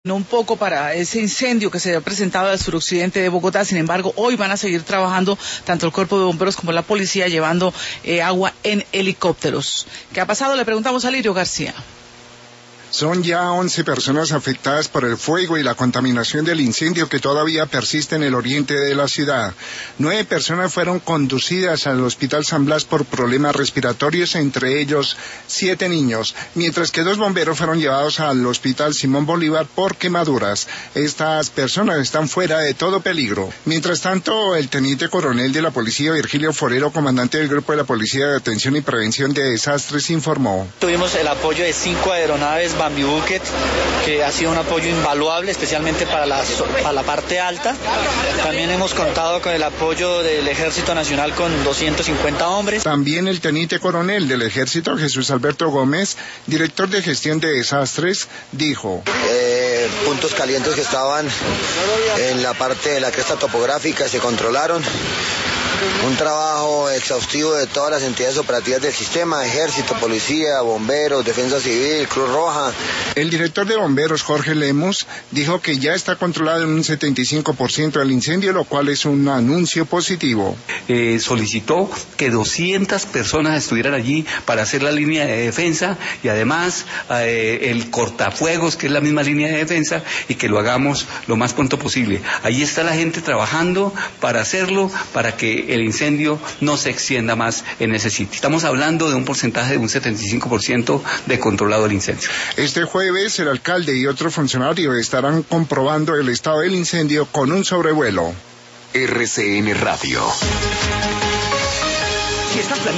Un poco para ese incendio que se había presentado al suroccidente de Bogotá. Sin embargo, hoy van a seguir trabajando tanto el cuerpo de bomberos como la policía llevando agua en helicópteros. ¿Qué ha pasado? Le preguntamos a Lirio García. Son ya 11 personas afectadas por el fuego y la contaminación del incendio que todavía persiste en el oriente de la ciudad. 9 personas fueron conducidas al Hospital San Blas por problemas respiratorios, entre ellos 7 niños, mientras que 2 bomberos fueron llevados al Hospital Simón Bolívar por quemaduras. Estas personas están fuera de todo peligro. Mientras tanto, el teniente coronel de la policía, Virgilio Forero, comandante del Grupo de la Policía de Atención y Prevención de Desastres, informó. Tuvimos el apoyo de 5 aeronaves Bambi Bucket, que ha sido un apoyo invaluable, especialmente para la parte alta. También hemos contado con el apoyo del Ejército Nacional con 250 hombres. También el teniente coronel del Ejército, Jesús Alberto Gómez, director de gestión de desastres, dijo: puntos calientes que estaban en la parte de la cresta topográfica se controlaron. Un trabajo exhaustivo de todas las entidades operativas del sistema, Ejército, Policía, Bomberos, Defensa Civil, Cruz Roja. El director de Bomberos, Jorge Lemus, dijo que ya está controlado en un 75% el incendio, lo cual es un anuncio positivo. Solicitó que 200 personas estuvieran allí para hacer la línea de defensa y además el cortafuegos, que es la misma línea de defensa, y que lo hagamos lo más pronto posible. Allí está la gente trabajando para hacerlo, para que el incendio no se extienda más en ese sitio. Estamos hablando de un porcentaje de un 75% de controlado el incendio. Este jueves el alcalde y otro funcionario estarán comprobando el estado del incendio con un sobrevuelo. RCN Radio. Si estás